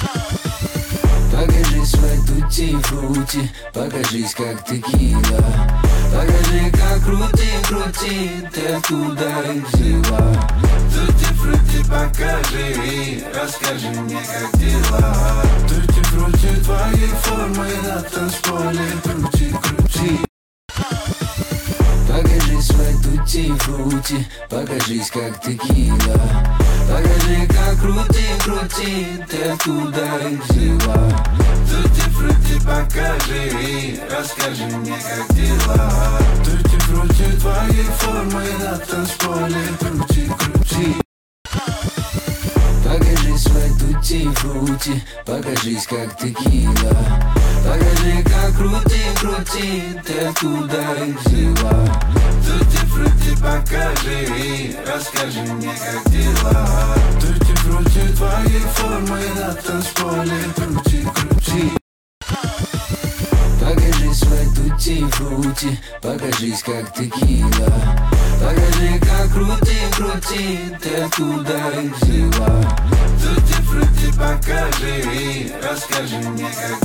Покажи свой тутти-фрути, покажись как текила. Покажи как крути, ты откуда их взяла. Тутти-фрути покажи, расскажи мне как дела. Тутти-фрути твоей формы на танцполе, крути. Покажи свой тутти-фрути, покажись как текила. Покажи как крути, ты откуда их взяла. Тутти-фрути покажи, расскажи мне как дела. Тутти-фрути твоей формы на танцполе, крути. Покажи свой тутти-фрути, покажись как текила. Покажи как крути, ты откуда их взяла. Тутти-фрути покажи, расскажи мне как дела. Тутти-фрути твоей формы на танцполе, крути. Покажи свой тутти-фрути, покажись как текила. Покажи как крути, ты откуда их взяла. Тутти-фрути покажи, расскажи мне как